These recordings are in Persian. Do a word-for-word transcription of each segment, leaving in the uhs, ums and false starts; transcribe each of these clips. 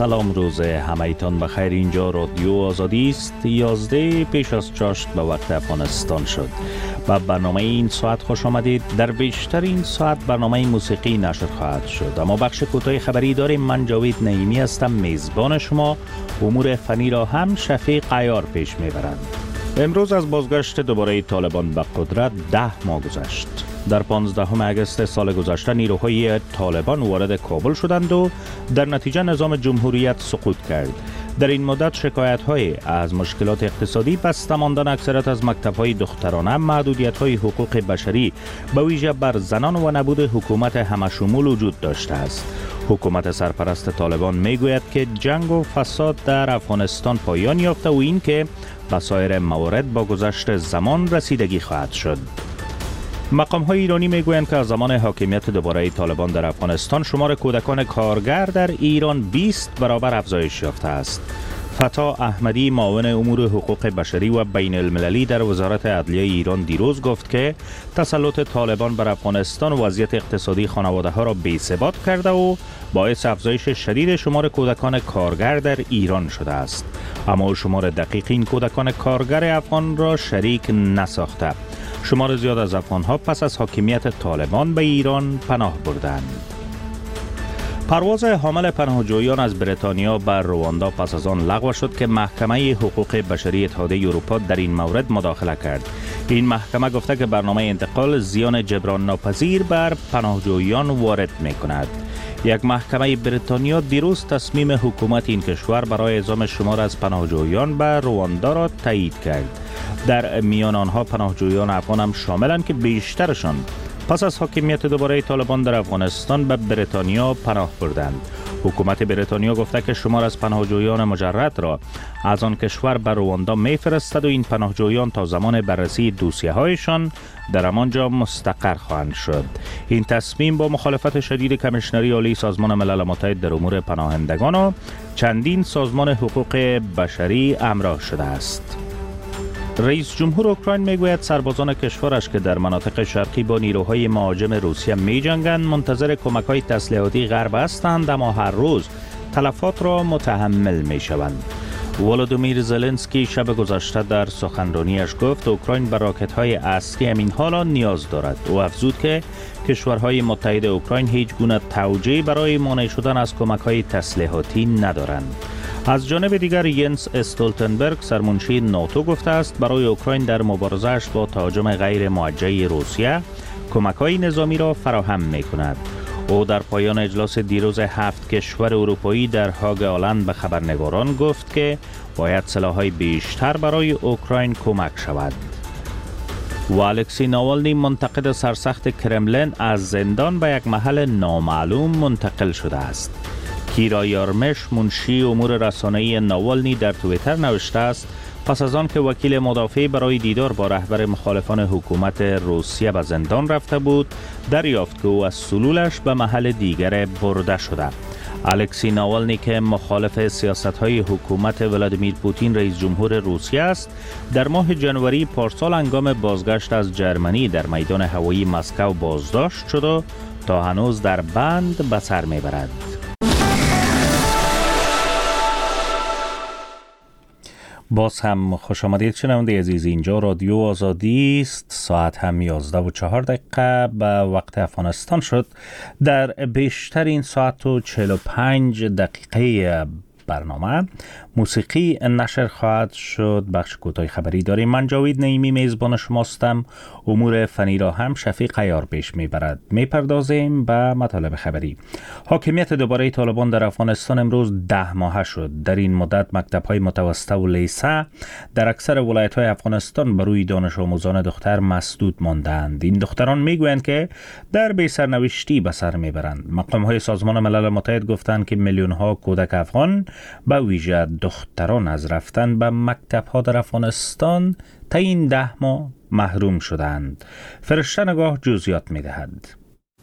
سلام روز همایتان بخیر. اینجا رادیو آزادی است. یازده پیش از چاشت به وقت افغانستان شد. با برنامه این ساعت خوش آمدید. در بیشتر این ساعت برنامه موسیقی نشر خواهد شد، اما بخش کوتاه خبری داریم. من جاوید نعیمی هستم، میزبان شما. امور فنی را هم شفیق عیار پیش میبرند. امروز از بازگشت دوباره طالبان به قدرت ده ماه گذشت. در پانزدهم اگست سال گذشته نیروهای طالبان وارد کابل شدند و در نتیجه نظام جمهوریت سقوط کرد. در این مدت شکایت‌های از مشکلات اقتصادی، بسته ماندن اکثریت از مکتب‌های دخترانه، محدودیت‌های حقوق بشری به ویژه بر زنان و نبود حکومت همشمول وجود داشته است. حکومت سرپرست طالبان میگوید که جنگ و فساد در افغانستان پایان یافته و این که به سایر موارد با گذشت زمان رسیدگی خواهد شد. مقام های ایرانی میگویند که از زمان حاکمیت دوباره طالبان در افغانستان شمار کودکان کارگر در ایران بیست برابر افزایش یافته است. فتا احمدی، معاون امور حقوق بشری و بین المللی در وزارت عدلیه ایران دیروز گفت که تسلط طالبان بر افغانستان وضعیت اقتصادی خانواده ها را بی‌ثبات کرده و باعث افزایش شدید شمار کودکان کارگر در ایران شده است. اما شمار دقیق این کودکان کارگر افغان را شریک نساخته. شمار زیاد از افغان‌ها پس از حاکمیت طالبان به ایران پناه بردند. پرواز حامل پناهجویان از بریتانیا بر رواندا پس از آن لغو شد که محکمه حقوق بشری اتحادیه اروپا در این مورد مداخله کرد. این محکمه گفته که برنامه انتقال زیان جبران ناپذیر بر پناهجویان وارد می‌کند. یک محکمه بریتانیا دیروز تصمیم حکومت این کشور برای اعزام شمار از پناهجویان به رواندا را تایید کرد. در میان آنها پناهجویان افغان هم شاملند که بیشترشان پس از حاکمیت دوباره طالبان در افغانستان به بریتانیا پناه بردند. حکومت بریتانیا گفته که شمار از پناهجویان مجرد را از آن کشور به رواندا میفرستد و این پناهجویان تا زمان بررسی دوسیه هایشان در همانجا مستقر خواهند شد. این تصمیم با مخالفت شدید کمیشنری عالی سازمان ملل متحد در امور پناهندگان و چندین سازمان حقوق بشری همراه شده است. رئیس جمهور اوکراین میگوید سربازان کشورش که در مناطق شرقی با نیروهای مهاجم روسیه می جنگند منتظر کمک‌های تسلیحاتی غرب هستند، اما هر روز تلفات را متحمل می شوند. ولودیمیر زلنسکی شب گذشته در سخنرانیش گفت اوکراین به راکت‌های اصلی همین حالا نیاز دارد. او افزود که کشورهای متحد اوکراین هیچ گونه توجیه برای مانع شدن از کمک‌های تسلیحاتی ندارند. از جانب دیگر ینس استولتنبرگ سرمنشی ناتو گفته است برای اوکراین در مبارزه‌اش با تهاجم غیر موجه روسیه کمک‌های نظامی را فراهم می‌کند. او در پایان اجلاس دیروز هفت کشور اروپایی در هاگ هلند به خبرنگاران گفت که باید سلاح‌های بیشتر برای اوکراین کمک شود. و الکسی ناوالنی منتقد سرسخت کرملین از زندان به یک محل نامعلوم منتقل شده است. کیرا یارمش منشی امور رسانه‌ای ناوالنی در توییتر نوشته است پس از آن که وکیل مدافع برای دیدار با رهبر مخالفان حکومت روسیه به زندان رفته بود، دریافت که او از سلولش به محل دیگر برده شده. الکسی ناوالنی که مخالف سیاست‌های حکومت ولادیمیر پوتین رئیس جمهور روسیه است، در ماه جنوری پارسال هنگام بازگشت از جرمنی در میدان هوایی مسکو بازداشت شد و تا هنوز در بند به سر میبرد. باز هم خوش آمدید شنونده عزیز. اینجا رادیو آزادی است. ساعت هم یازده و چهار دقیقه به وقت افغانستان شد. در بیشتر این ساعت و چهل و پنج دقیقه برنامه موسیقی نشر خواهد شد. بخش کوتاه خبری داریم. من جاوید نعیمی میزبان شماستم. امور فنی را هم شفیق عیار پیش میبرد. میپردازیم به مطالب خبری. حاکمیت دوباره طالبان در افغانستان امروز ده ماهه شد. در این مدت مکتب‌های متوسطه و لیسه در اکثر ولایت‌های افغانستان بر روی دانش آموزان دختر مسدود ماندند. این دختران میگویند که در بی سرنوشتی به سر میبرند. مقام‌های سازمان ملل متحد گفتند که میلیون‌ها کودک افغان به ویژه دختران از رفتن به مکتب‌ها در افغانستان تا این ده ماه محروم شدند. فرشته نگاه جزئیات می‌دهد.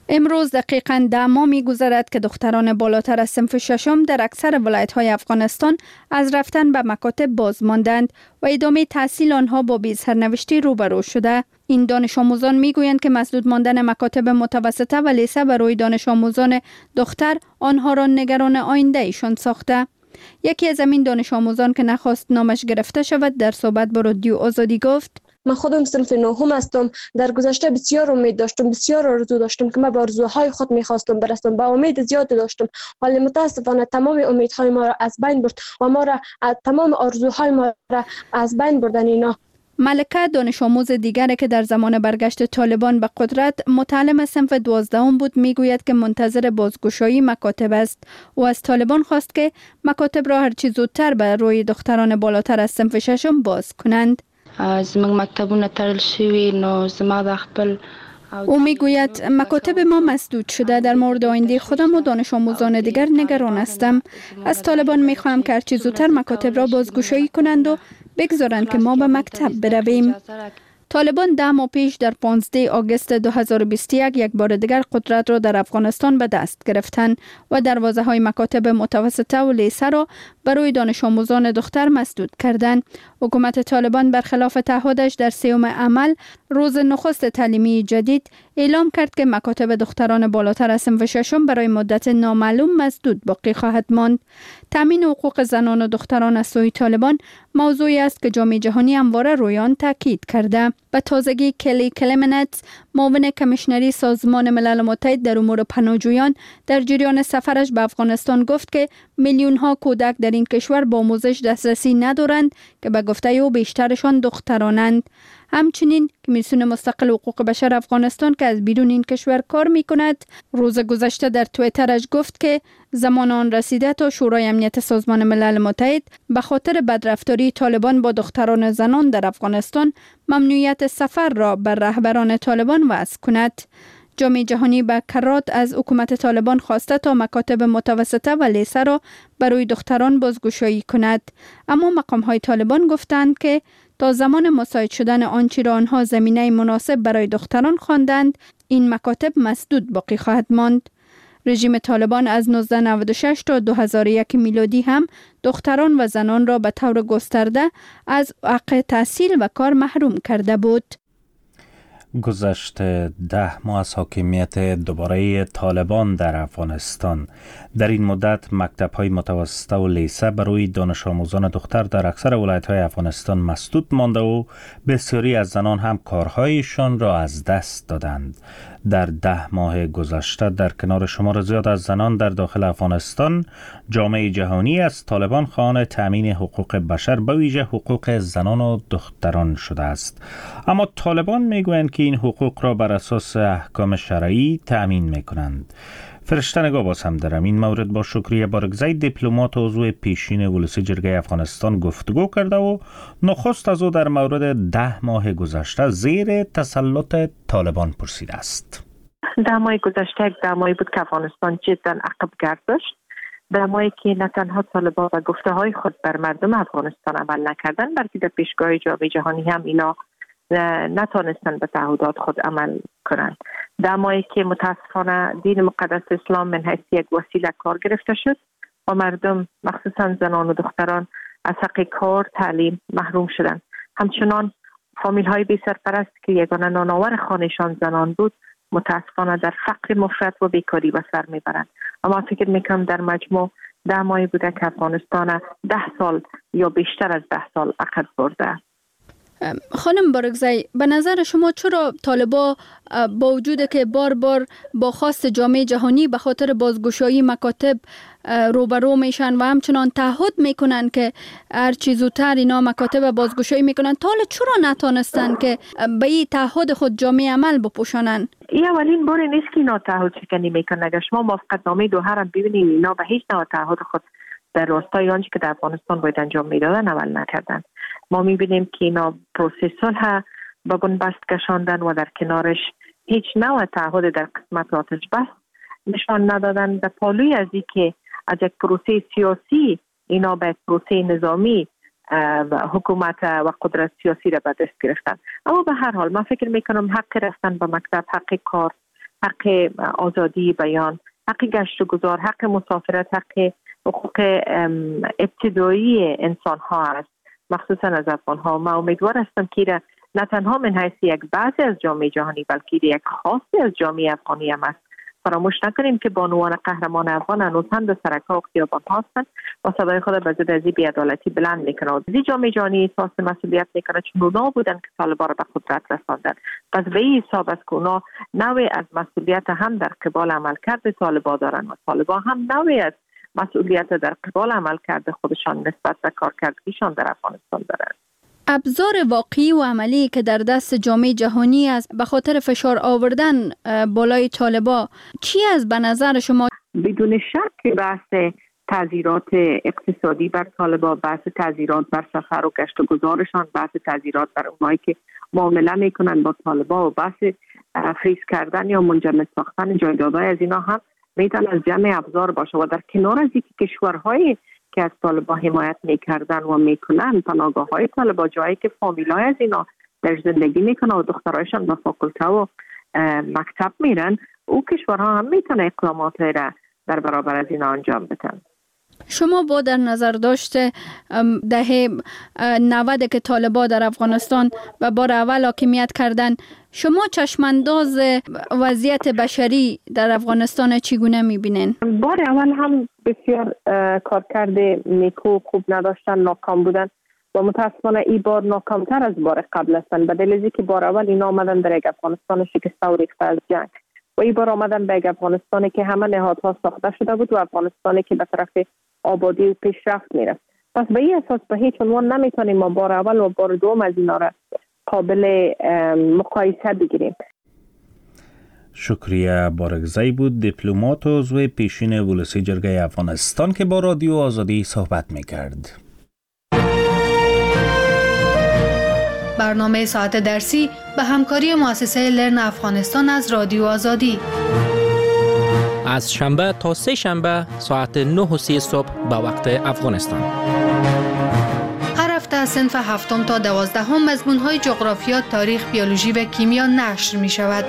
امروز دقیقاً ده ماه می گذرد که دختران بالاتر از صنف ششم در اکثر ولایت‌های افغانستان از رفتن به مکاتب باز ماندند و ادامه تحصیل آنها با بی سرنوشتی روبرو شده. این دانش آموزان می گویند که مسدود ماندن مکاتب متوسطه و لیسه برای دانش آموزان دختر آنها را نگران آینده ایشان ساخته. یکی از این دانش آموزان که نخواست نامش گرفته شود در صحبت با رادیو آزادی گفت: من خودم صنف نهم هستم. در گذشته بسیار امید داشتم، بسیار آرزو داشتم که من به آرزوهای خود میخواستم برسم، با امید زیاد داشتم، ولی متاسفانه تمام امیدهای ما را از بین برد و ما را تمام آرزوهای ما را از بین بردن اینا. ملکه دانش آموز دیگری که در زمان برگشت طالبان به قدرت متعلم صنف دوازدهم بود میگوید که منتظر بازگشایی مکاتب است و از طالبان خواست که مکاتب را هرچی زودتر به روی دختران بالاتر از صنف ششم باز کنند. زموږ مکتبونه تړل شوي نو زما د خپل او میگوید مکاتب ما مسدود شده. در مورد آینده خودم و دانش آموزان دیگر نگران هستم. از طالبان میخواهم که هرچی زودتر مکاتب را بازگشایی کنند و بگذارند که ما به مکتب برویم. طالبان ده ماه پیش در پانزده آگوست دو هزار و بیست و یک یک بار دیگر قدرت را در افغانستان به دست گرفتند و دروازه های مکاتب متوسطه و لیسه را برای دانش آموزان دختر مسدود کردند. حکومت طالبان برخلاف تعهدش در سیوم عمل روز نخست تعلیمی جدید اعلام کرد که مکاتب دختران بالاتر از صنف ششم برای مدت نامعلوم مسدود باقی خواهد ماند. تامین حقوق زنان و دختران از سوی طالبان موضوعی است که جامعه جهانی همواره روی آن تاکید کرده. به تازگی کلی کلمنت، معاون کمیشنری سازمان ملل متحد در امور پناهجویان، در جریان سفرش به افغانستان گفت که میلیون ها کودک در این کشور با آموزش دسترسی ندارند که به گفته او بیشترشان دخترانند. همچنین کمیسیون مستقل حقوق بشر افغانستان که از بیرون این کشور کار می کند روز گذشته در توییترش گفت که زمان آن رسیده تا شورای امنیت سازمان ملل متحد به خاطر بدرفتاری طالبان با دختران و زنان در افغانستان ممنوعیت سفر را بر رهبران طالبان وضع کند. جامعه جهانی به کرات از حکومت طالبان خواسته تا مکاتب متوسطه و لیسه را برای دختران بازگشایی کند، اما مقام های طالبان گفتند که تا زمان مساعد شدن آنچه را آنها زمینه مناسب برای دختران خواندند این مکاتب مسدود باقی خواهد ماند. رژیم طالبان از نوزده نود و شش تا دو هزار و یک میلادی هم دختران و زنان را به طور گسترده از حق تحصیل و کار محروم کرده بود. گذشت ده ماه از حاکمیت دوباره طالبان در افغانستان، در این مدت مکتب‌های متوسطه و لیسه برای دانش آموزان دختر در اکثر ولایت‌های افغانستان مسدود مانده و بسیاری از زنان هم کارهایشان را از دست دادند. در ده ماه گذشته در کنار شمار زیاد از زنان در داخل افغانستان، جامعه جهانی از طالبان خواهان تامین حقوق بشر به ویژه حقوق زنان و دختران شده است. اما طالبان میگویند که این حقوق را بر اساس احکام شرعی تامین میکنند. فرشته نگاه باز هم در این مورد با شکریه بارگزی دیپلمات و عضو پیشین ولسی جرگه افغانستان گفتگو کرده و نخست از او در مورد ده ماه گذشته زیر تسلط طالبان پرسیده است. ده ماه گذشته یک ده ماهی بود که افغانستان جدا عقب گردشت. ده ماهی که نه تنها طالبان و گفته های خود بر مردم افغانستان عمل نکردن، بلکه در پیشگاه جامعه جهانی هم اینا نتانستن به تعهدات خود عمل کنند. در ماهی که متاسفانه دین مقدس اسلام من حیث یک وسیله کار گرفته شد و مردم مخصوصا زنان و دختران از حق کار تعلیم محروم شدند. همچنان فامیل های بی سرپرست که یگانه نانآور خانهشان زنان بود متاسفانه در فقر مفرط و بیکاری به سر میبرند. اما فکر میکنم در مجموع ده ماهی بوده که افغانستان ده سال یا بیشتر از ده سال عقب برده. خانم بارگزی، به نظر شما چرا طالبا با وجود که بار بار با خواست جامعه جهانی به خاطر بازگشایی مکاتب روبرو میشن و همچنان تعهد میکنن که هر چیز زودتر اینا مکاتب بازگشایی میکنن، تا حالا چرا نتانستن که به این تعهد خود جامعه عمل بپوشانن؟ این اولین بار نیست که اینا تعهد شکنی میکنن. اگر شما موافقت نامه دوحه را ببینید، اینا به هیچ نوع تعهد خود در راستای آنچه که در افغانستان باید انجام میدادن عمل نکردن. ما میبینیم که اینا پروسه صلح به بنبست کشاندن و در کنارش هیچ نوع تعهد در قسمت آتش بس نشان ندادن. در پالوی از این که از یک پروسه سیاسی اینا به پروسه نظامی و حکومت و قدرت سیاسی را به دست گرفتن. اما به هر حال من فکر میکنم حق رفتن به مکتب، حق کار حق آزادی بیان، حق گشت و گذار، حق مسافرت، حق حقوق ابتدایی انسان ها است، مخصوصا از افغان ها. من امیدوار هستم که نه تنها من حیث یک بعضی از جامعه جهانی بلکه یک خاصی از جامعه افغانی هم است. فراموش نکنیم که بانوان قهرمان افغان هنوز هم در سرک‌ها و خیابان هستند و صدای خود به ضد از این بی‌عدالتی بلند میکنند. از این جامعه جهانی احساس مسئولیت میکنه چون اونا بودن که طالبان را به قدرت رساندن. پس به این حساب است که اونا نوعی از مسئولیت هم در قبال عملکرد طالبان دارن و طالبان هم نوعی از مسئولیت در قبال عملکرد خودشان نسبت به کارکردگیشان در افغانستان دارند. ابزار واقعی و عملی که در دست جامعه جهانی است به خاطر فشار آوردن بالای طالبان چی است به نظر شما؟ بدون شک بحث تعزیرات اقتصادی بر طالبان، بحث تعزیرات بر سفر و گشت و گذارشان، بحث تعزیرات بر اونایی که معامله میکنن با طالبان و بحث فریز کردن یا منجمد ساختن جایدادهای از اینا هم میتونه از جمع ابزار باشه و در کنار از اینکه کشورهای که از طالبان حمایت میکردن و میکنن، پناهگاه های طالبان، جایی که فامیلای از اینا در زندگی میکنن و دخترایشان به فاکولته و مکتب میرن، او کشورها هم میتونه اقدامات را در برابر از اینا انجام بدن. شما با در نظر داشته دهه نود که طالبان در افغانستان و بار اول حاکمیت کردن، شما چشمانداز وضعیت بشری در افغانستان چگونه میبینین؟ بار اول هم بسیار کارکرد نیکو خوب نداشتن، ناکام بودن و متاسفانه این بار ناکامتر از بار قبل هستند. به دلیل که بار اول اینا آمدن در یک افغانستان شکسته و ریخته از جنگ و این بار آمدن به یک افغانستانی که همه نهادها ساخته شده بود و افغانستانی که به طرف آبادی و پیشرفت میرفت. پس به این اساس به هیچ عنوان نمیتونیم ما بار اول و بار دوم از اینا را قابل مقایسه بگیریم. شکریه بارگزی بود، دیپلمات و عضو پیشین ولسی جرگه افغانستان که با رادیو آزادی صحبت میکرد. برنامه ساعت درسی به همکاری مؤسسه لرن افغانستان از رادیو آزادی از شنبه تا سه شنبه ساعت نه و سی صبح به وقت افغانستان. هر هفته از صنف هفتم تا دوازدهم مضمون‌های جغرافیا، تاریخ، بیولوژی و کیمیا نشر می شود.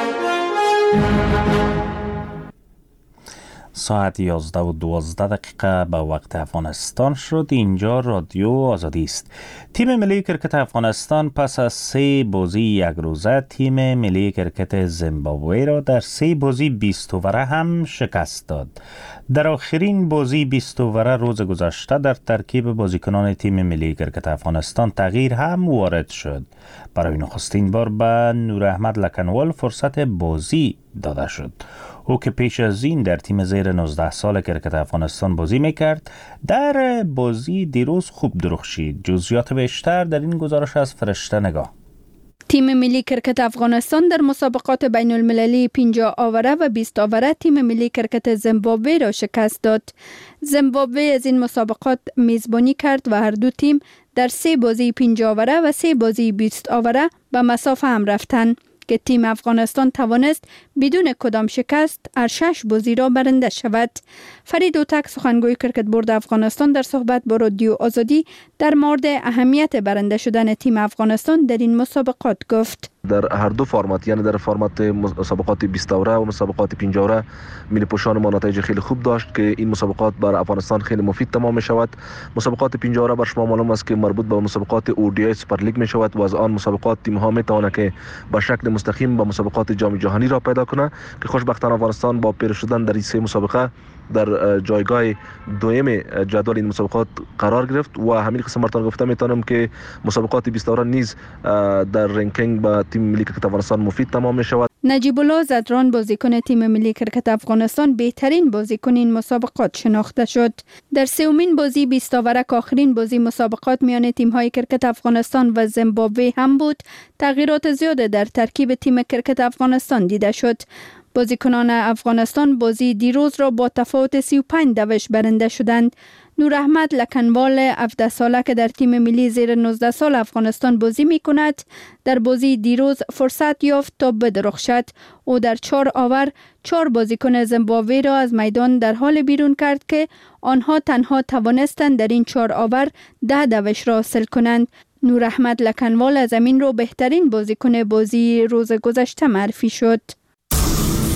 ساعت یازده و دوازده دقیقه به وقت افغانستان شد. اینجا رادیو آزادی است. تیم ملی کرکت افغانستان پس از سه بازی یک روزه تیم ملی کرکت زیمبابوه را در سه بازی بیست اووره هم شکست داد. در آخرین بازی بیست اووره روز گذشته در ترکیب بازیکنان تیم ملی کرکت افغانستان تغییر هم وارد شد. برای نخستین بار به نور احمد لکنوال فرصت بازی داده شد. او که پیش از این در تیم زیر نوزده سال کرکت افغانستان بازی میکرد، در بازی دیروز خوب درخشید. جزئیات بیشتر در این گزارش از فرشته نگاه. تیم ملی کرکت افغانستان در مسابقات بین المللی پنجاه آوره و بیست آوره تیم ملی کرکت زیمبابوه را شکست داد. زیمبابوه از این مسابقات میزبانی کرد و هر دو تیم در سه بازی پنجاه آوره و سه بازی بیست آوره به مسافه هم رفتند که تیم افغانستان توانست بدون کدام شکست هر شش بازی را برنده شود. فرید اوتک سخنگوی کرکت بورد افغانستان در صحبت با رادیو آزادی در مورد اهمیت برنده شدن تیم افغانستان در این مسابقات گفت: در هر دو فرمت، یعنی در فرمت مسابقات بیست اوره و مسابقات پنجاه اوره، ملی پوشان ما نتایج خیلی خوب داشت که این مسابقات بر افغانستان خیلی مفید تمام می شود. مسابقات پنجاه اوره بر شما معلوم است که مربوط به مسابقات اودی سوپر لیگ می شود و از آن مسابقات تیم ها می توانند که به شکل مستقیم به مسابقات جام جهانی را پیدا کنند که خوشبختانه افغانستان با پیروز شدن در این سه مسابقه در جایگاه دوم جدول این مسابقات قرار گرفت و همین قسم مرتان گفته میتونم که مسابقات بیست اوره نیز در رنکینگ با تیم ملی کرکت افغانستان مفید تمام می شود. نجیب الله زدران بازیکن تیم ملی کرکت افغانستان بهترین بازیکن این مسابقات شناخته شد. در سومین بازی بیست اوره که آخرین بازی مسابقات میان تیم های کرکت افغانستان و زیمبابوه هم بود، تغییرات زیاده در ترکیب تیم کرکت افغانستان دیده شد. بازیکنان افغانستان بازی دیروز را با تفاوت سی و پنج دوش برنده شدند. نور احمد لکنوال هفده ساله که در تیم ملی زیر نوزده سال افغانستان بازی می کند، در بازی دیروز فرصت یافت تا بدرخشد. او در چهار آور چهار بازیکن زیمبابوه را از میدان در حال بیرون کرد که آنها تنها توانستند در این چهار آور ده دوش را حاصل کنند. نور احمد لکنوال از امین رو بهترین بازیکن بازی روز گذشته معرفی شد.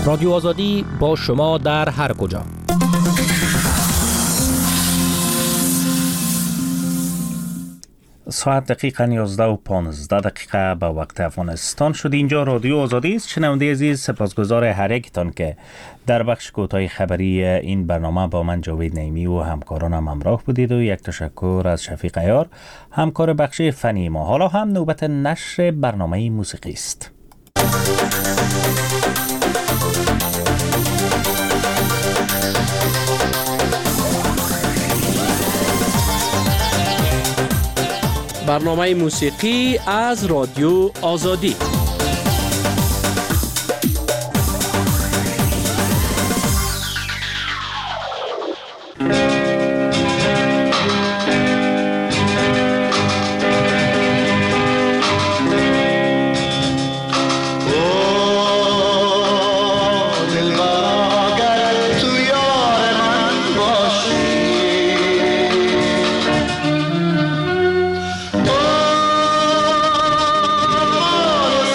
رادیو آزادی با شما در هر کجا. ساعت دقیقا یازده و پانزده دقیقه به وقت افغانستان شد. اینجا رادیو آزادی است. شنونده عزیز، سپاسگزار هر یکتان که در بخش کوتاه خبری این برنامه با من جاوید نعیمی و همکارانم همراه بودید و یک تشکر از شفیق عیار، همکار بخش فنی ما. حالا هم نوبت نشر برنامه موسیقی است. برنامه موسیقی از رادیو آزادی. Oh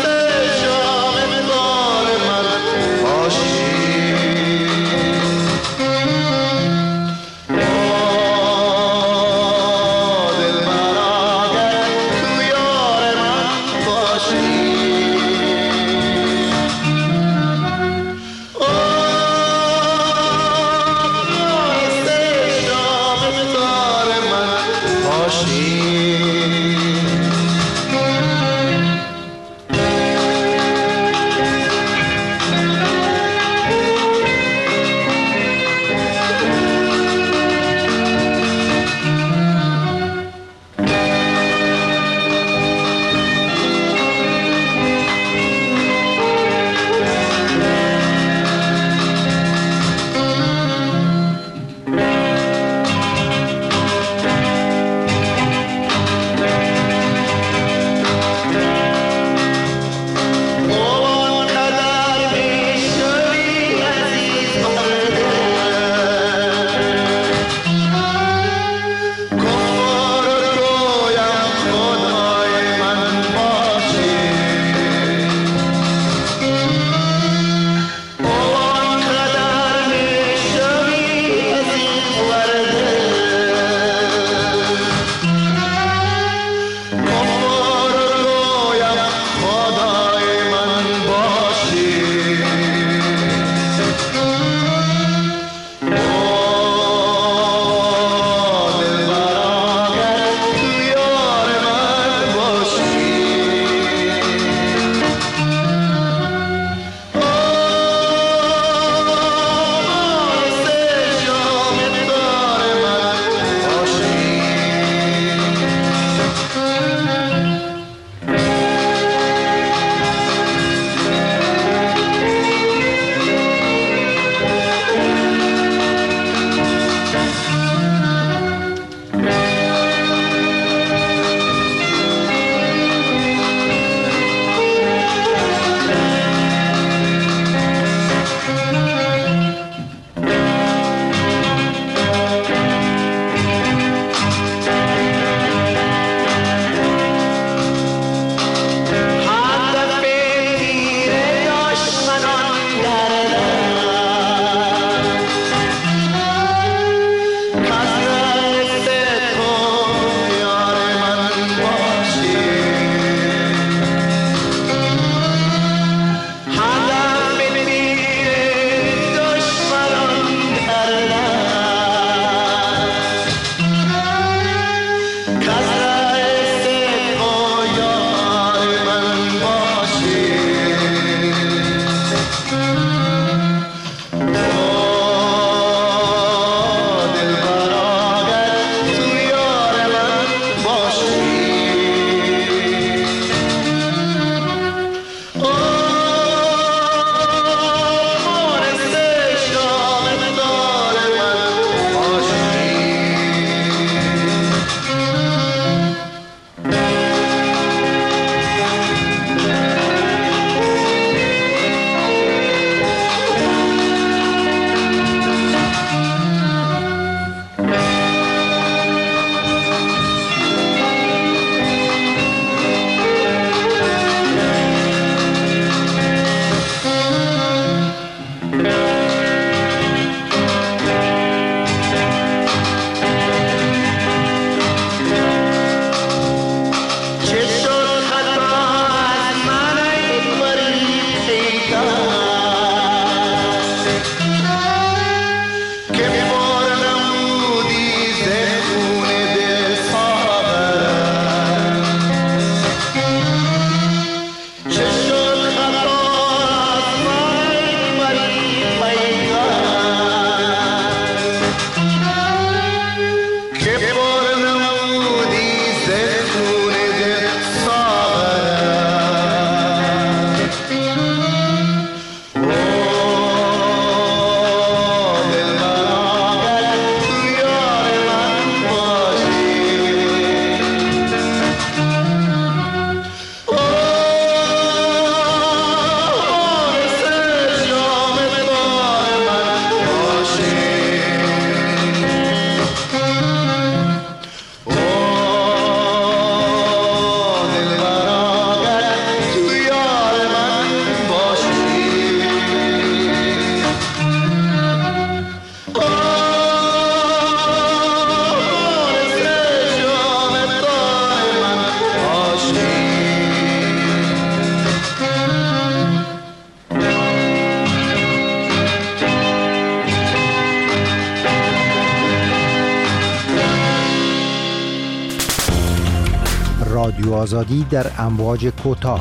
رادیو آزادی در امواج کوتاه.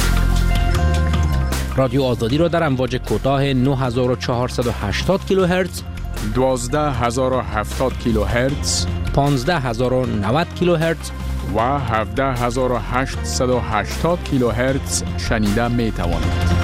رادیو آزادی را در امواج کوتاه نه هزار و چهارصد و هشتاد کیلوهرتز، دوازده هزار و هفتاد کیلوهرتز، پانزده هزار و نود کیلوهرتز و هفده هزار و هشتصد و هشتاد کیلوهرتز شنیده می توانید.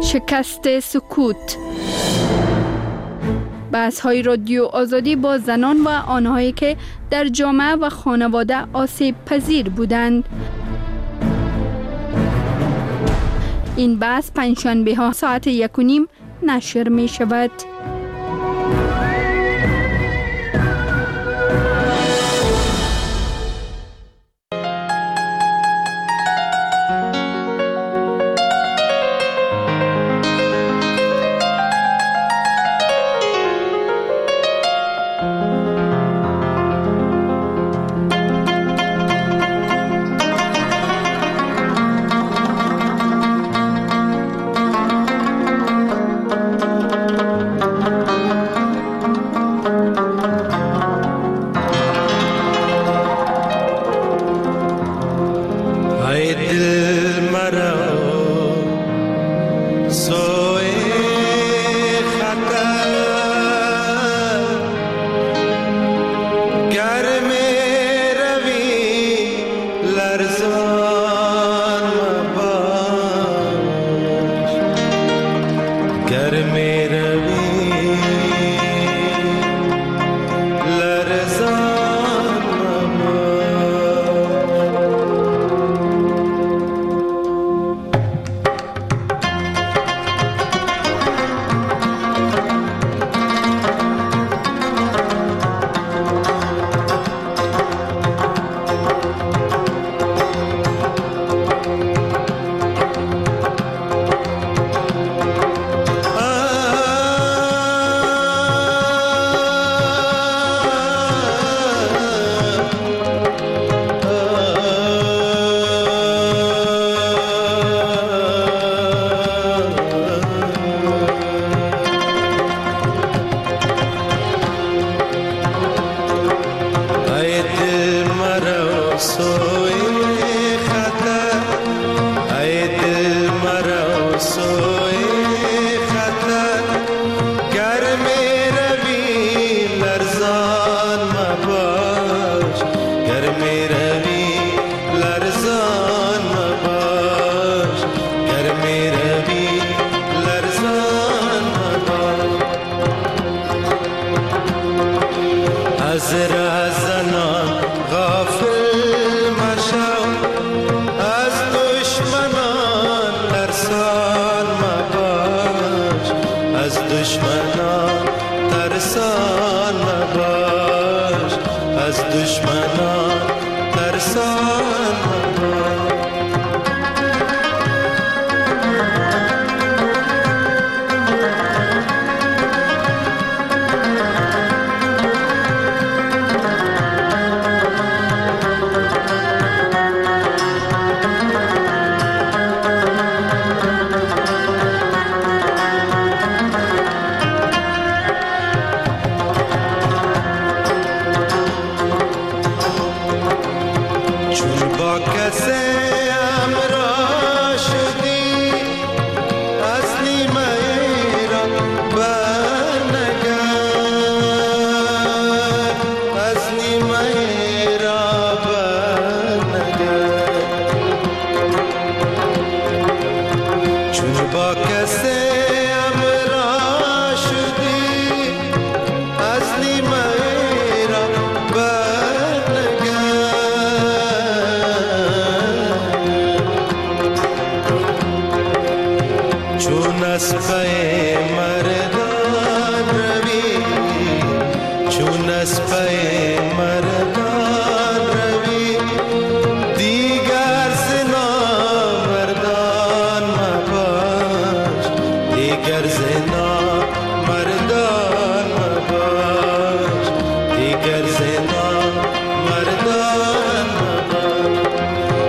شکست سکوت. بحث های رادیو آزادی با زنان و آنهایی که در جامعه و خانواده آسیب پذیر بودند. این بحث پنجشنبه ها ساعت یک و نیم نشر می شود.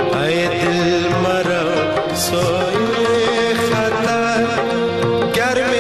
Get it.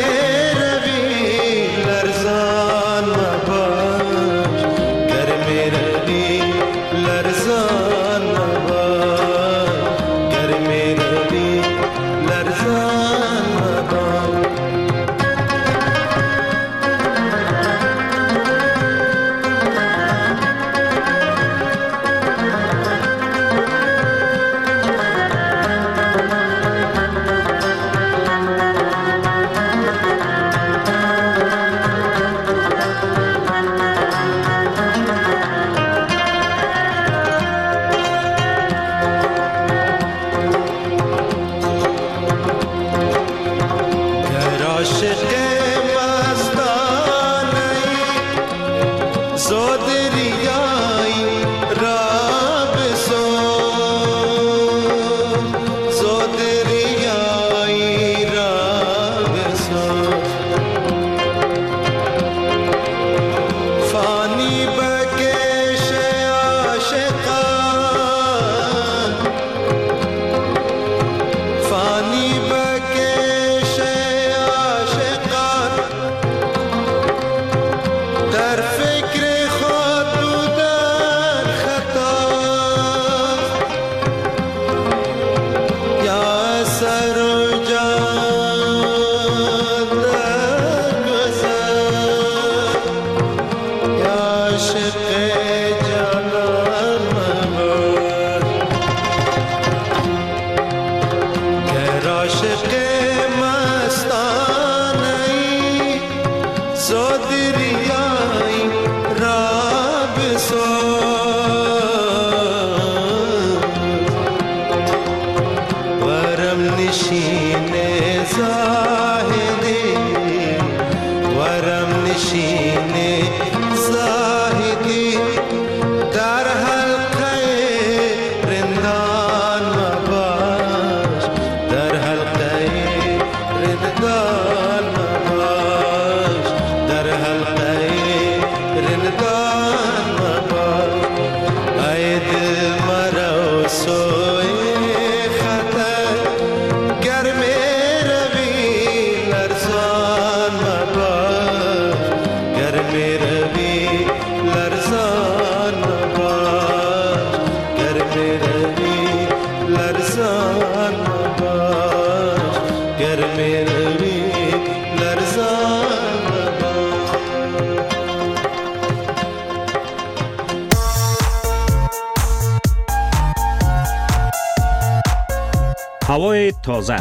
هوای تازه،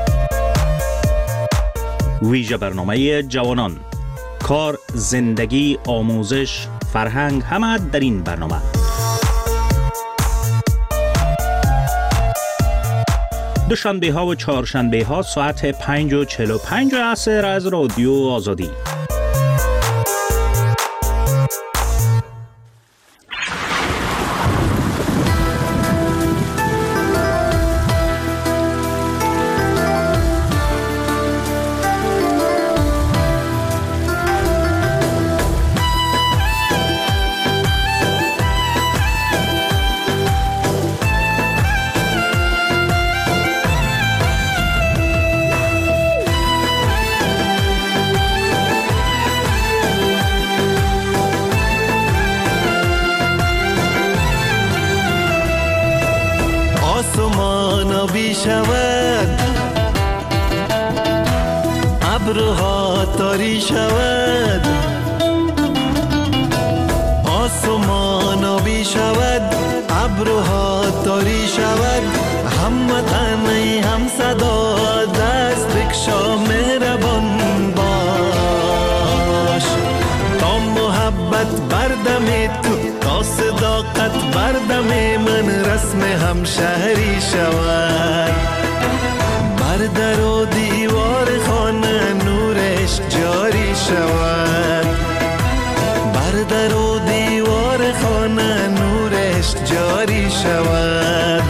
ویژه برنامه جوانان، کار، زندگی، آموزش، فرهنگ، همه در این برنامه. دوشنبه ها و چهارشنبه ها ساعت پنج و چهل و پنج عصر از رادیو آزادی. شود ابرها تاری شود، آسمان آبی شود، ابرها تاری شود، هم وطنی هم صدا دست بکشا مهربان باش، تا محبت بردم تو، تا صداقت بردم من، رسم همشهری شود، بر در و دیوار خانه نورش جاری شود، بر در و دیوار خانه نورش جاری شود.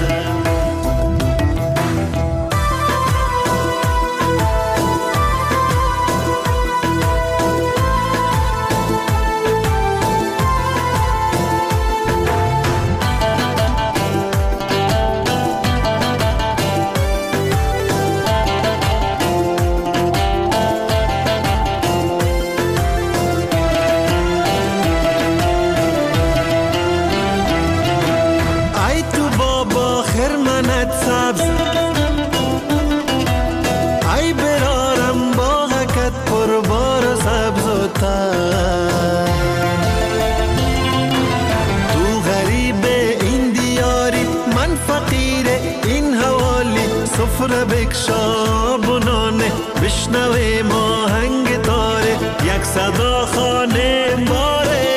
سفره بکشا بنانه، بشنوه ماهنگ تاره، یک صدا خانه باره،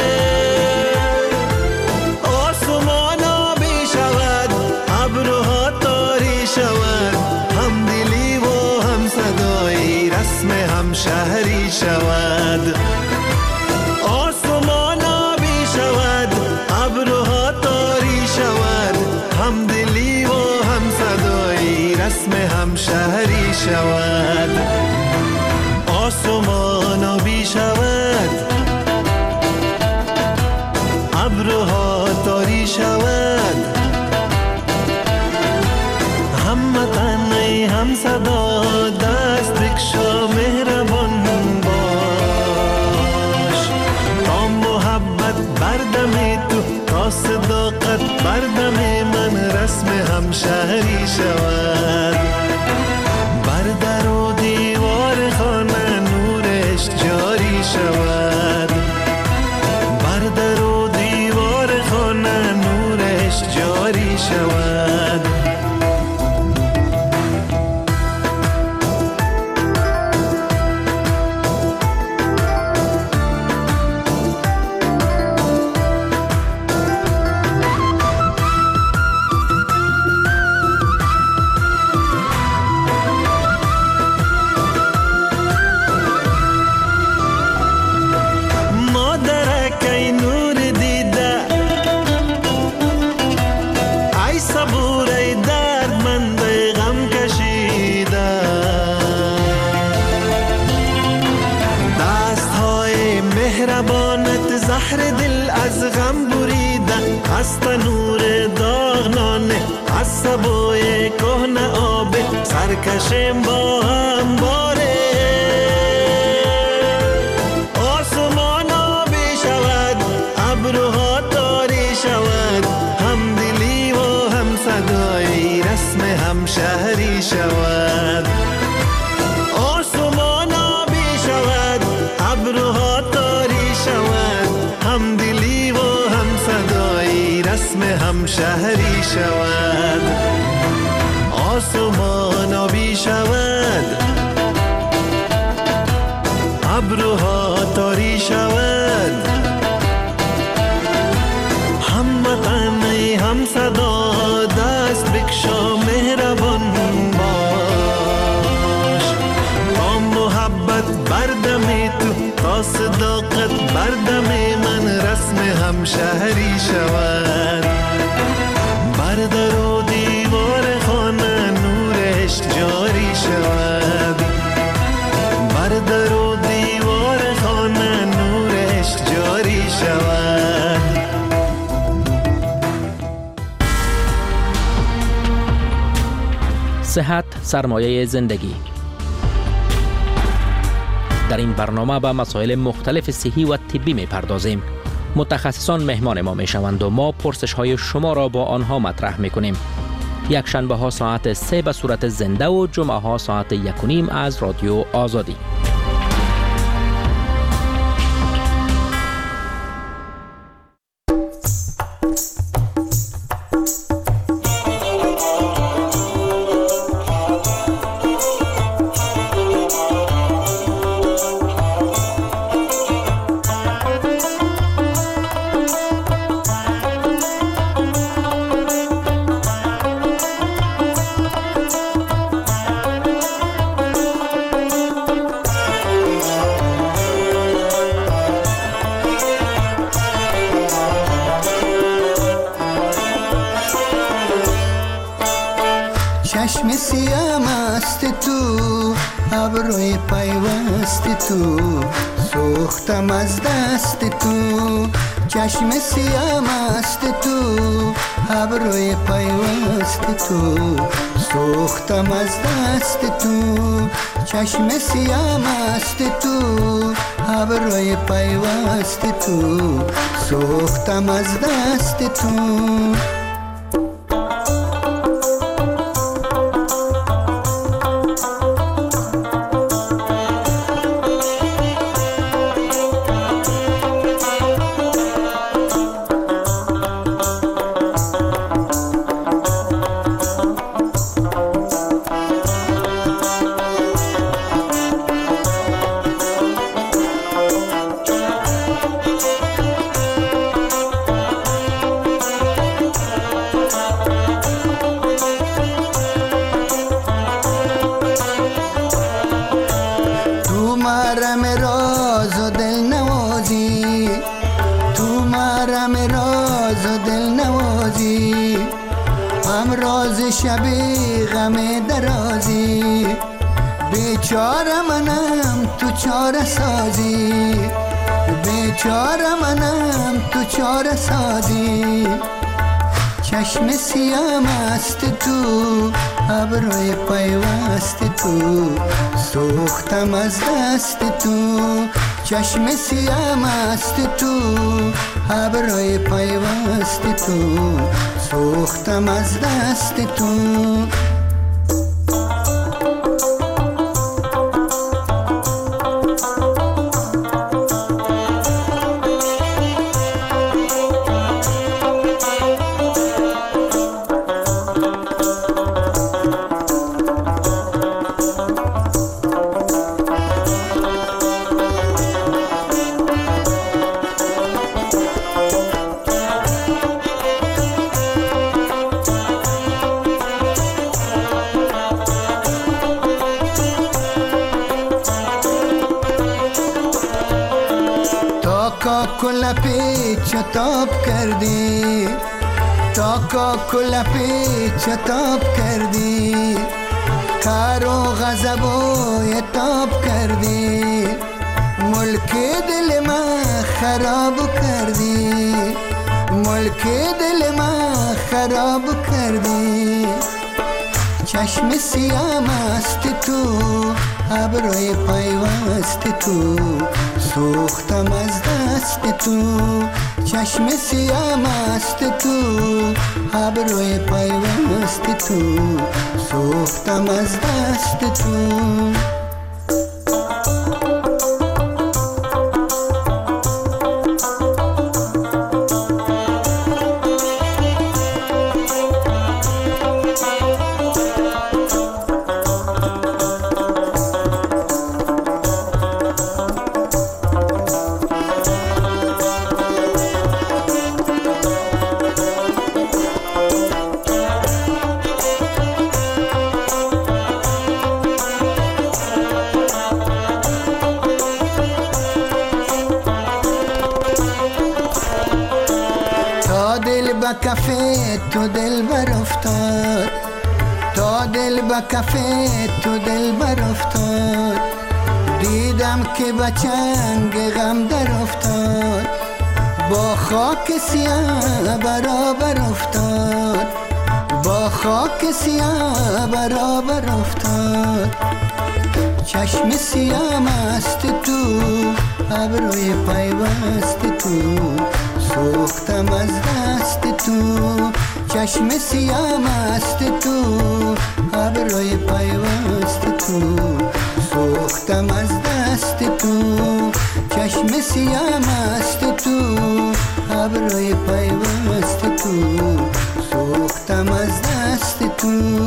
آسمان آبی شود، ابرها تاری شود، هم دلی و هم صدایی، رسم هم شهری شود، آسمان آبی شود، ابرها تاری شود، هم دلی و هم صدایی، رسم هم شهری شود، آسمان آبی شود، ابرها تاری شود، هم وطنی هم صدا دست بکشا مهربان باش، تا محبت بردم تو، تا صداقت بردم من، رسم هم شهری شود، بر در و دیوار خانه نورش جاری شود، بر در و دیوار خانه نورش جاری شود. زهر دل از غم بریدن، از تنور داغنانه، از سبوی کهنه آب، سرکشیم با هم باره، آسمان آبی شود، ابرها تاری شود، هم دلی و هم صدایی، رسم هم شهری شود، آسمان آبی شود، ابرها تاری شود، هم دلی و هم صدایی، رسم هم شهری شود، آسمان آبی شود، ابروها تاری شود، هم وطن هم صدا دست بکشا مهربان باش، با محبت بردم تو تا صداقت بردم من رسم همشهری شود، بر در و دیوار خانه نور عشق جاری شود، بر در و دیوار خانه نور عشق جاری شود. صحت سرمایه زندگی. در این برنامه به مسائل مختلف صحی و طبی می پردازیم. متخصصان مهمان ما می شوند و ما پرسش های شما را با آنها مطرح می کنیم. یک شنبه ها ساعت سه به صورت زنده و جمعه ها ساعت یک و نیم از رادیو آزادی. چشم سیام است تو، ابروی پیوست تو، سوختم از دست تو. چشم سیام است تو، ابروی پیوست تو، سوختم از دست تو. چشم سیام است تو، ابروی پیوست تو، سوختم از دست تو. شبی غم درازی، بیچاره منم تو چاره سازی، بیچاره منم تو چاره سازی. چشم سیام است تو، ابروی پیوست تو، سوختم از دست تو. چشم سیام است تو، ابروی پیوست تو، سوختم از دست تو. کل پیچ تاب کردی، تا کا کل پیچ تاب کردی، کار و غضب و تاب کردی، ملک دل من خراب کردی، ملک دل من خراب کردی. چشم سیام است تو، ابروی پیوست تو، سوختم از دست تو. چشم سیام است تو، ابروی پیوست تو، سوختم از دست تو. کف تو دل بر افتاد، تا دل به کف تو دل بر افتاد، دیدم که به چنگ غم در افتاد، با خاک سیاه برابر افتاد، با خاک سیاه برابر افتاد. چشم سیاه مست تو، ابروی پیوست تو، سوختم از دست تو. چشم سیاه مست تو، ابروی پیوست تو، سوختم از دست تو. چشم سیاه مست تو، ابروی پیوست تو، سوختم از دست تو.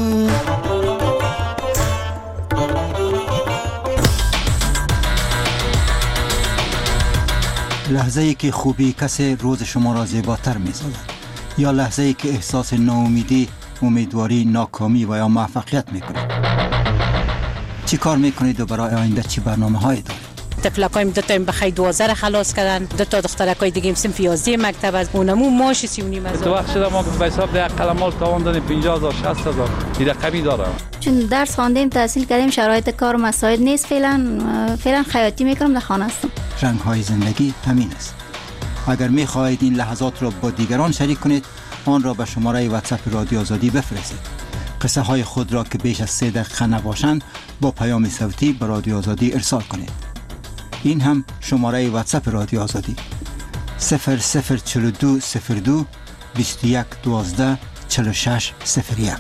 لحظه ای که خوبی کسی روز شما را زیباتر می سازد، یا لحظه ای که احساس ناامیدی، امیدواری، ناکامی و یا موفقیت می کنید. چی کار می کنید و برای آینده چی برنامه هایی دارید؟ تفلکایم دو تا بخی دوازده خلاص کردن، دو تا دخترکای دیگه صنف یازده مکتب از اونمو ماش سی و نیم هزار. تو وقت شده ما به حساب ده قلمال تاوان دادیم پنجاه هزار شصت هزار این رقمی دارم. چون درس خواندیم تحصیل کردیم شرایط کار مساعد نیست، فعلا فعلا خیاطی میکنم، در خانه هستم. رنگ های زندگی همین است. اگر می خواهید این لحظات را با دیگران شریک کنید، آن را به شماره واتساپ رادیو آزادی بفرستید. قصه های خود را که بیش از سه دقیقه نباشند با پیام صوتی به رادیو آزادی ارسال کنید. این هم شماره واتساپ رادیو آزادی صفر صفر چهل و دو صفر دو بیست و یک دوازده چهل و شش صفر یک.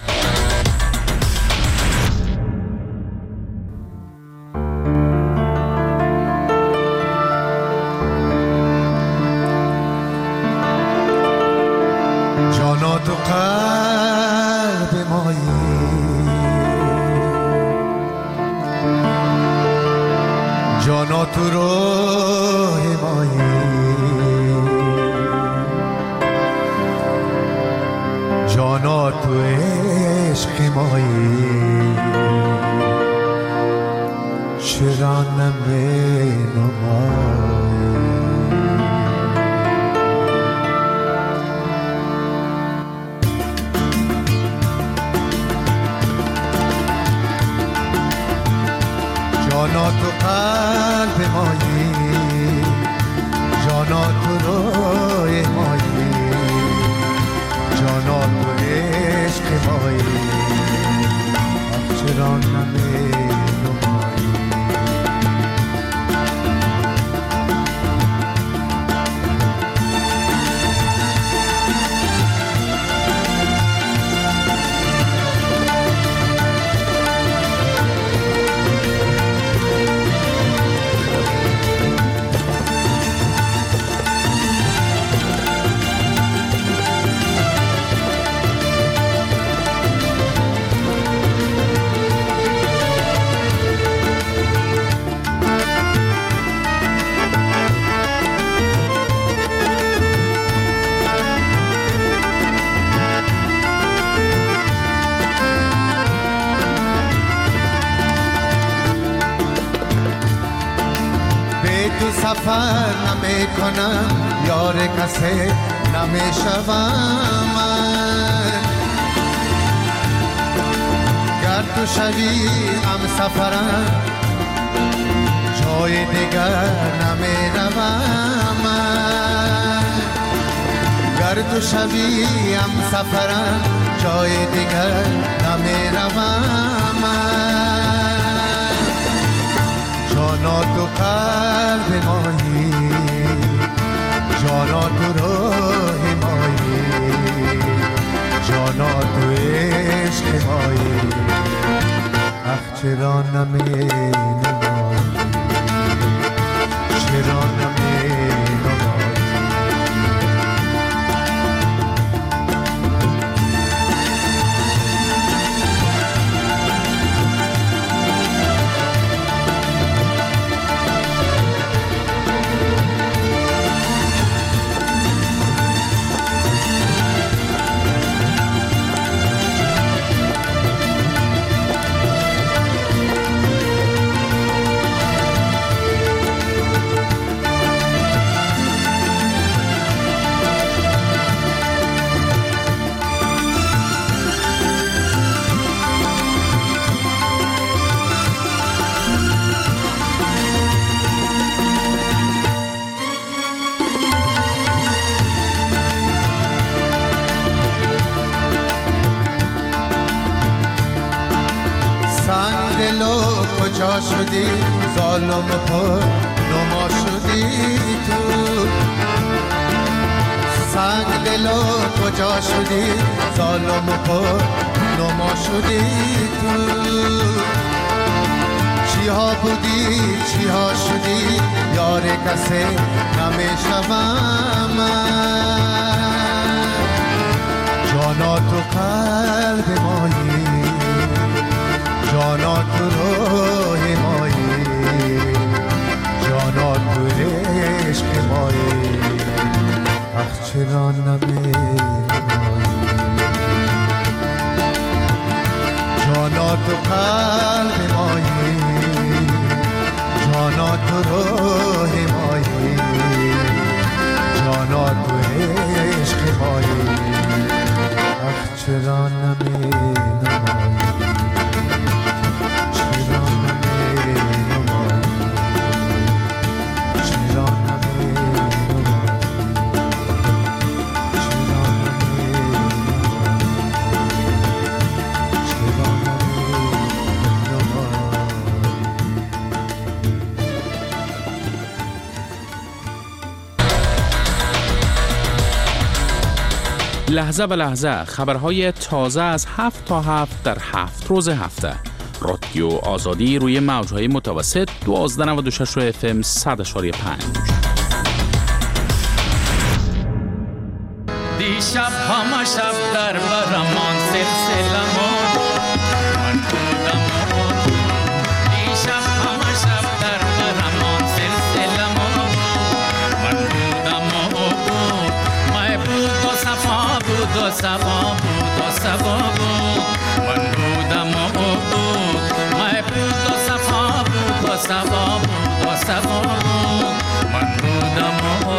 جانا تو قلب مایی، جانا تو روح مایی، جانا تو عشق مایی، چرا نمینمایی. جانا تو قلب مایی، جانا تو روح مایی، جانا تو عشق مایی، چرا نمینمایی. سفر نمی کنم، یار کسی نمی شوم من. گر تو شوی هم سفرم، جای دیگر نمی روم من. گر تو شوی هم سفرم، جای دیگر نمی روم من. جانا تو قلب مایی، جانا تو روح مایی، جانا تو عشق مایی، اخ چرا نمینمایی، چرا نمینمایی. کجا شدی ظالم پر نما شدی تو سنگ دلو کجا شدی ظالم پر نما شدی تو چی ها بودی چی ها شدی یار کسی نمیشوم جانا تو قلب مایی جانا تو روح مایی جانا تو عشق مایی اخ چرا نمیمایی جانا تو قلب مایی جانا تو روح مایی جانا تو عشق مایی اخ چرا نمیمایی لحظه به لحظه خبرهای تازه از هفت تا هفت در هفت روز هفته. رادیو آزادی روی موجهای متوسط دوازده نود و شش اف ام صد و پنج. دیشب همه شب در برمان سلسله مون من بودم دیشب همه شب در برمان سلسله مون من بودم مای بود و صفا بود و صفا بود و صفا بود من بودم مای بود و صفا بود و صفا بود و صفا بود من بودم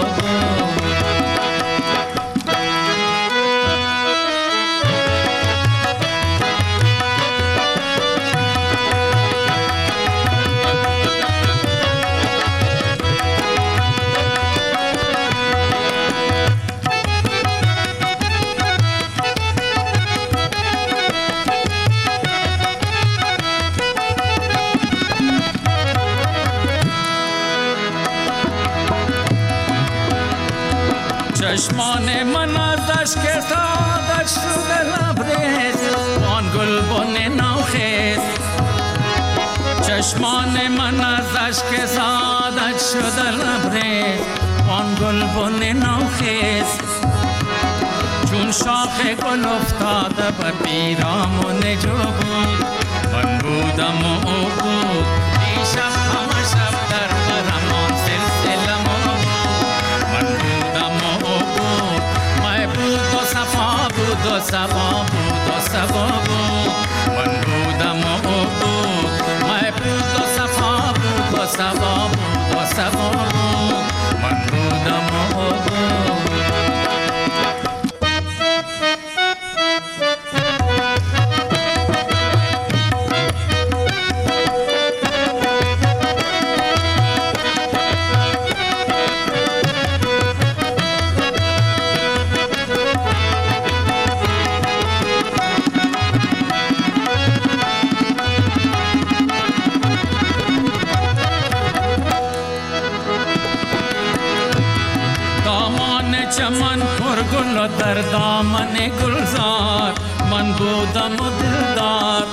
چشمان من ازش که سادت شده لبریز آن گل بن نوخیز چشمان من ازش که سادت شده لبریز آن گل بن نوخیز چون شاخ گل افتاده به پیرامون جو بود من بودم و او بود دیشب همه شب در برمان سلسله مون من بودم صفا بود و صفا بود و صفا بود من بودم و او بود مای بود و صفا بود و صفا بود و صفا بود من بودم و او بود چمن پر گل و در دامن گلزار من بودم و دلدار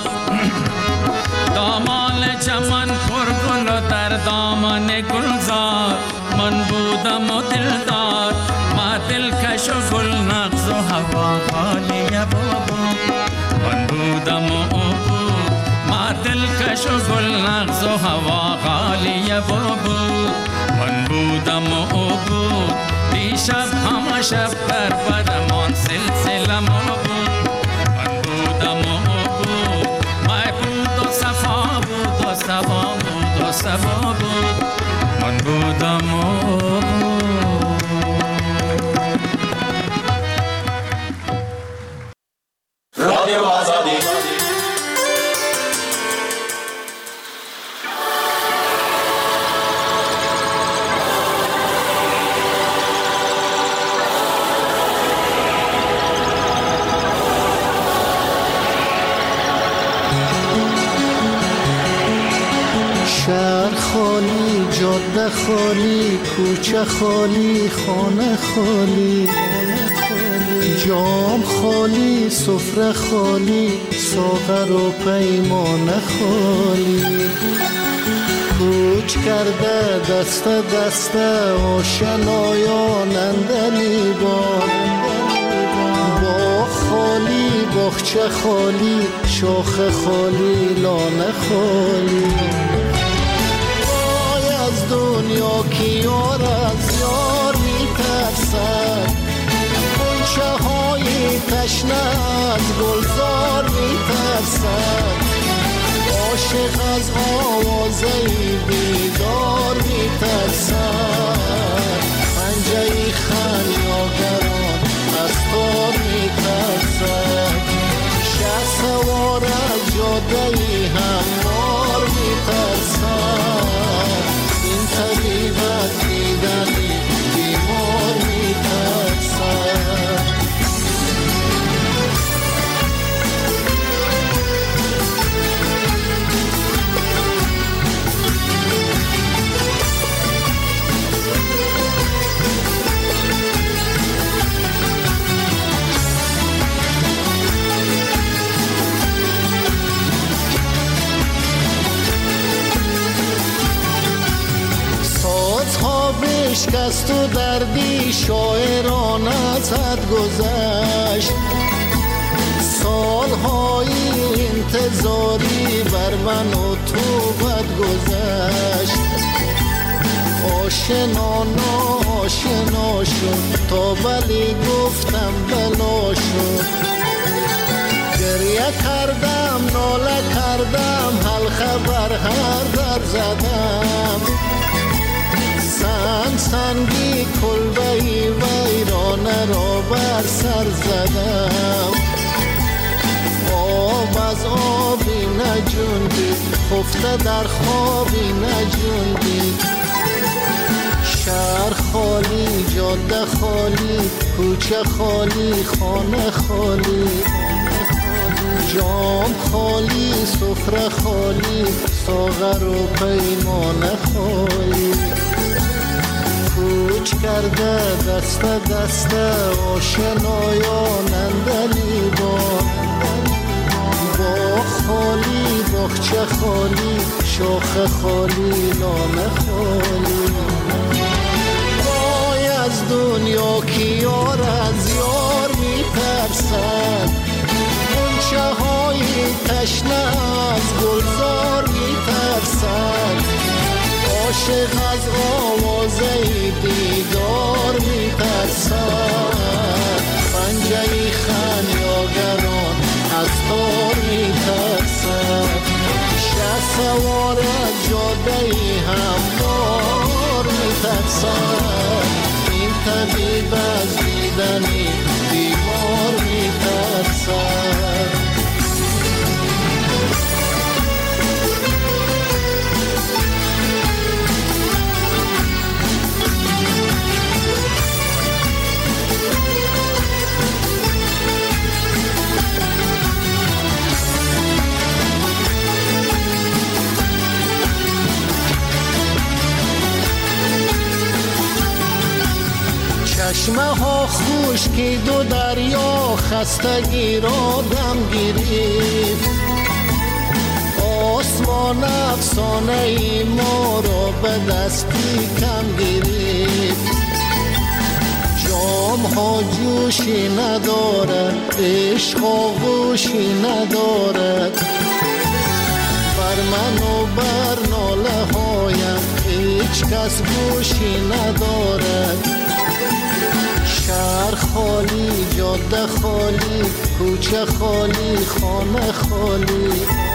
دامان چمن پر گل و در دامن گلزار من بودم و دلدار ما دلکش و گل نغز و هوا خالی بابا من بودم و او بود ما دلکش و گل نغز و هوا خالی بابا من بودم و او بود دیشب همه شب در برمان سلسله ما بود من بودم و او بود مای بود و صفا بود و صفا بود و صفا بود من بودم و او بود رادیو آزادی جاده خالی، کوچه خالی، خانه خالی، جام خالی، سفره خالی، ساغر و پیمانه خالی. کوچ کرده دست دست آشنایان اندلی بار، باغ خالی، باغچه خالی، شاخ خالی، لانه خالی. وای از دنیا که یار از یار میترسد، غنچه های تشنه از گلزار میترسد، عاشق از آوازه بیدار میترسد، پنجه خمیاگران از تار میترسد، شه سوار از جاده هموار میترسد، این طبیب از دیدنی بیمار میترسد. بشکست و دردی شاعران از حد گذشت، سالهای انتظاری بر من و تو بد گذشت، آشنا ناشنا شد تا ولی گفتم بلا شد، گریه کردم ناله کردم حلقه بر هر در زدم، سنگ سنگی کلبهی ویرانه را بر سر زدم، آب از آبی نجوندید، خفته در خوابی نجوندید، شهر خالی، جاده خالی، کوچه خالی، خانه خالی، جام خالی، سفره خالی، ساغر و پیمانه خالی. کوچ کرده دست دست آشنایان اندلی بار، باغ خالی، باغچه خالی، شاخ خالی، لانه خالی. وای از دنیا که یار از یار میترسد، غنچه های تشنه از گلزار میترسد، عاشق از آوازه دیدار میترسد، پنجه خمیاگران از تار میترسد، شه سوار از جاده هموار میترسد، این طبیب از دیدنی بیمار میترسد. چشمه ها خشکید و دریا خستگی را دم گرفت، آسمان افسانه ای ما را به دستی کم گرفت، جام ها جوشی ندارد، عشق آغوشی ندارد، بر من و بر ناله هایم هیچ کس گوشی ندارد، شهر خالی، جاده خالی، کوچه خالی، خانه خالی،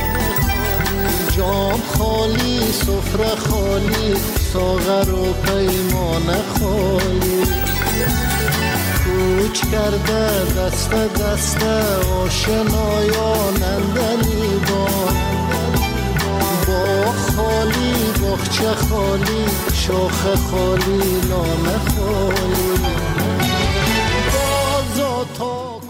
جام خالی، سفره خالی، ساغر و پیمانه خالی. کوچ کرده دست دست آشنایان اندلی بار، باغ خالی، باغچه خالی، شاخ خالی، لانه خالی. تا